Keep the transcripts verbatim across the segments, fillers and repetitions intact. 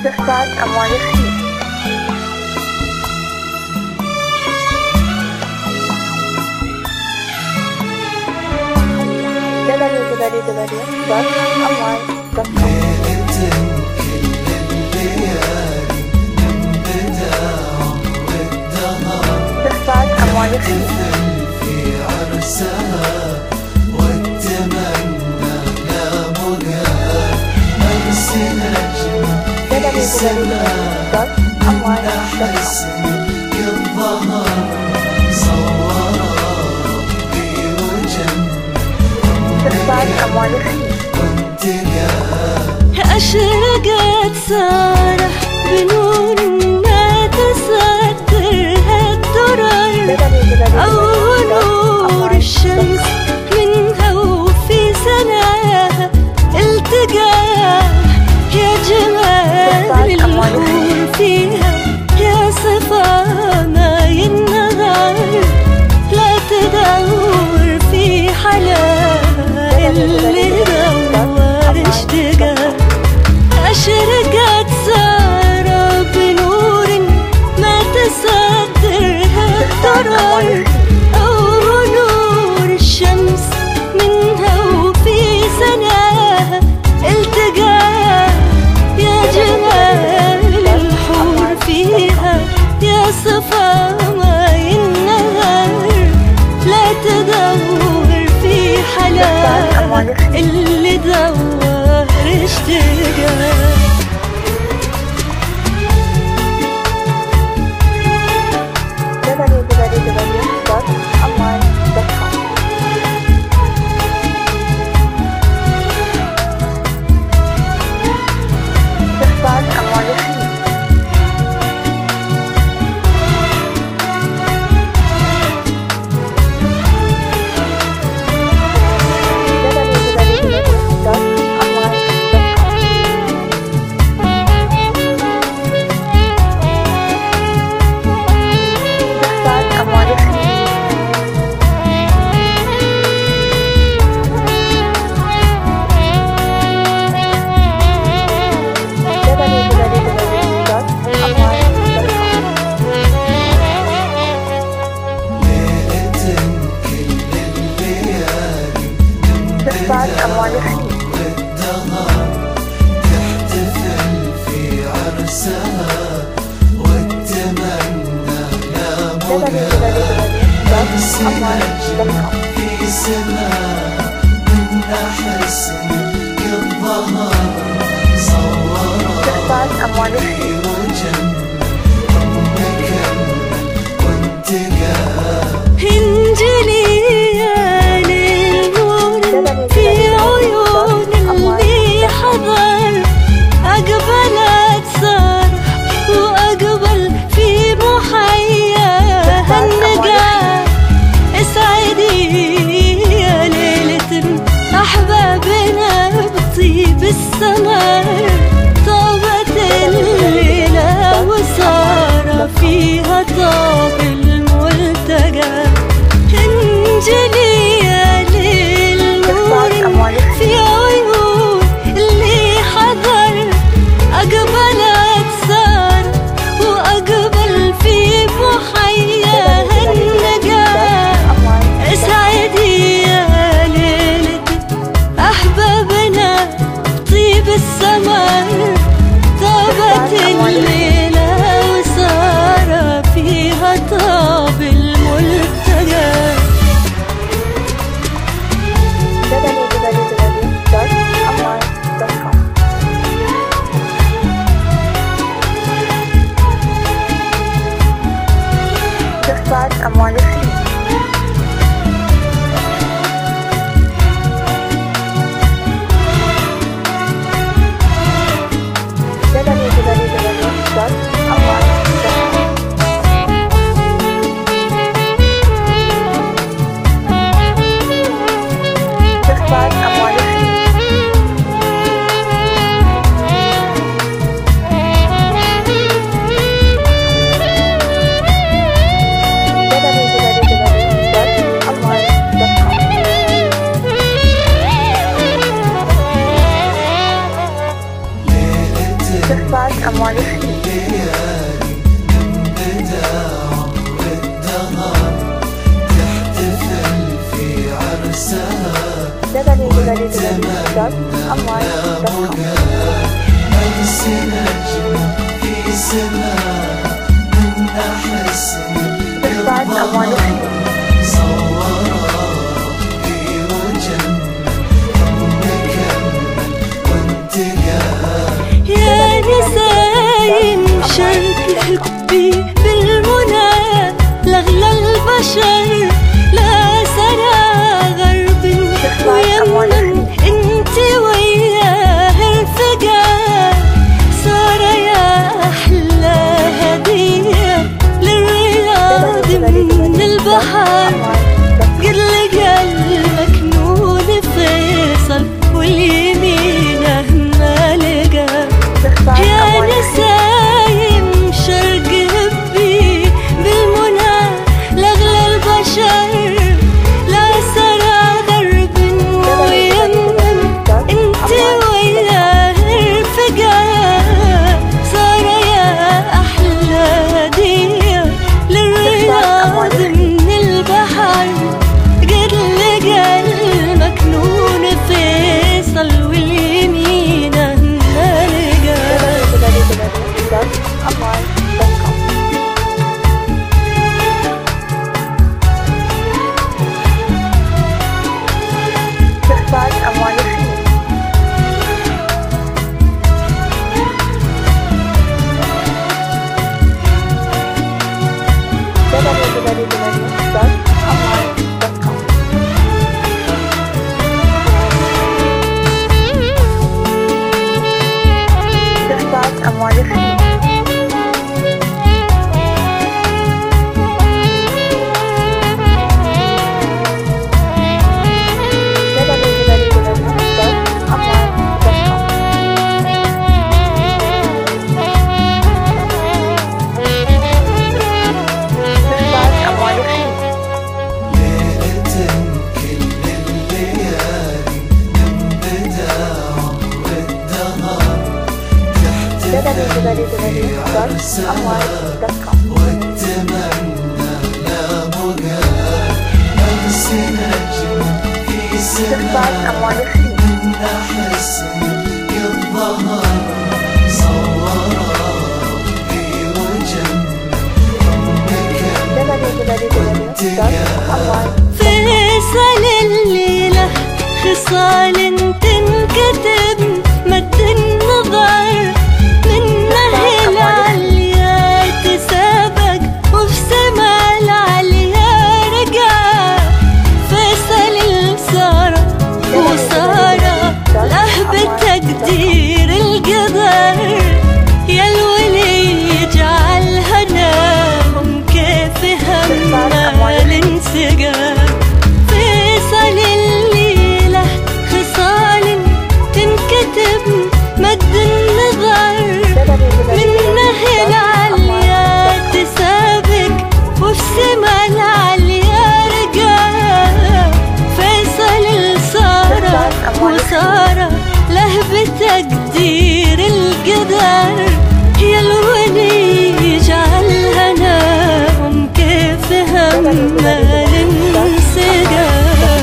تسعد أموال الخير. دبليو دبليو دبليو دوت أموال دوت كوم. تسعد أموال الخير. في عرسها والتمنى لا بقى مرسل أجمل في السماء من أحسن الظهر صور ربي وجمل تسعد أموال الخير. أشرقت سارح بنور ما تسترها الدرر أو نور الشمس منها وفي سناها التقاه يا جمال الحور فيها يا صفا ما ينغار لا تدور في حلاها اللي دور اشتقاه. أشرقت سارة بنور ما تصدرها الضرر أو نور الشمس منها وفي سناها التقاه يا جمال الحور فيها يا صفا ما ينهار لا تدور في حلاها اللي دور اشتقاه. دبليو دبليو دبليو دوت أموال دوت كوم. تسعد أموال الخير. دبليو دبليو دبليو دوت أموال دوت كوم. تسعد أموال الخير. دبليو دبليو دبليو دوت أموال دوت كوم. ليلة كل الليالي تسعد أموال الخير. والدهر تحتفل في عرسها والتمنى لا دبليو بقى دبليو دبليو دوت مرسل أموال دوت أجمل كوم. في سماء من أحسن الظهر صور تسعد أموال الخير. وجمل ونكمل وانتقاه. انجلي يا للنور في عيون اللي حضر أقبلت صرح وأقبل في محياها النقاة. اسعدي يا ليلة أحبابنا بطيب السمر طابت الليلة والتمنى لا بقى أمس نجم في سماء من أحسن الظهر صورا في وجنة نكمل وانتقى يا نسايم شرق حبي بالمنى لأغلى البشر لا سرى غرب ويمن انت وياه الفقا صار يا أحلى هدية للرياض من البحر قد لقى المكنون فيصل واليمينه ما لقى يا نسايم شرق هبي بالمنى لأغلى البشر لا سرى غرب ويمن انت وياه الفقا صار يا أحلى هدية للرياض من البحر قد لقى المكنون فيصل واليمينه ما لقى في عرسها والتمنى لا بقى أمس نجم في سماء من أحسن الظهر صورا في وجنة وانتقى فيصل الليلة خصال تنكتب مد النظر منه العليا تسابق وفي سما العليا رقع فيصل السارة وسارة له بتقدير القدر يا الولي يجعلها نام كيف هم ما انسقى فيصل الليلة خصال تنكتب مد النظر منه العليا تسابق وفي سما العليا رقا فيصل السارة وسارة له بتقدير القدر يا الولي يجعلها نام كيف هم ما ننسقى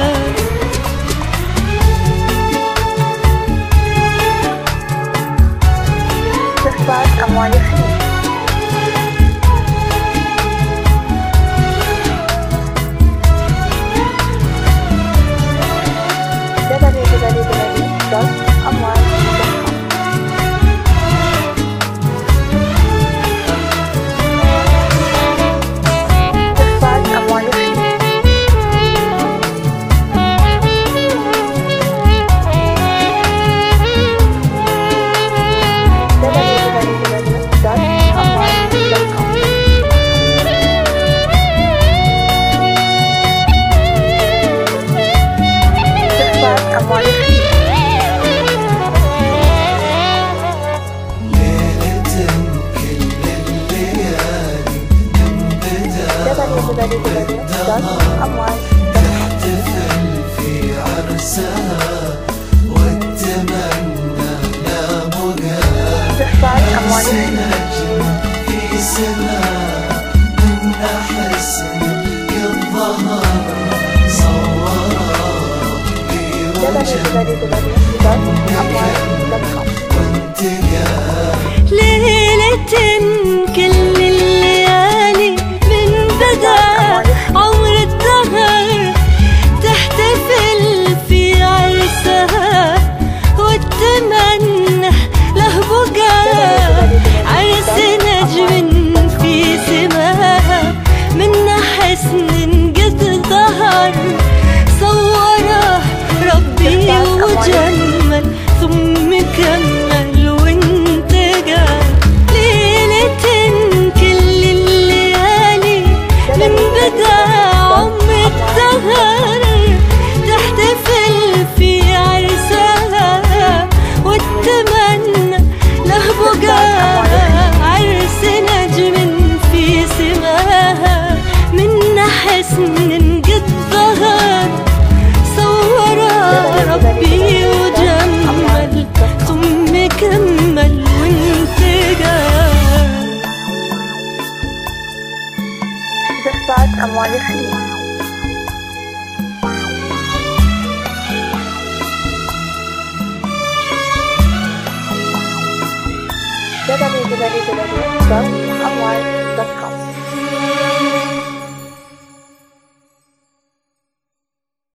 أموال الخير تحتفل في عرسها والتمنى لا بقى أمس نجم في سماء من أحسن الظهر صورا في دبليو دبليو دبليو دوت أموال دوت كوم. ليلة كل الليالي من بدا عمر الدهر تحتفل في عرسها وتتمنى له بقى عرس نجم في سماها من حسن قد ظهر صوره ربي وجمل ثم كمل وانتقى ليلة كل الليالي من بدا عمر الدهر تحتفل في عرسها وتتمنى له بقى عرس نجم في سماها من حسن قد ظهر صوره ربي وجمل ثم كمل وانتقى زفات أموال الخليج. دبليو دبليو دبليو دوت أموال دوت كوم.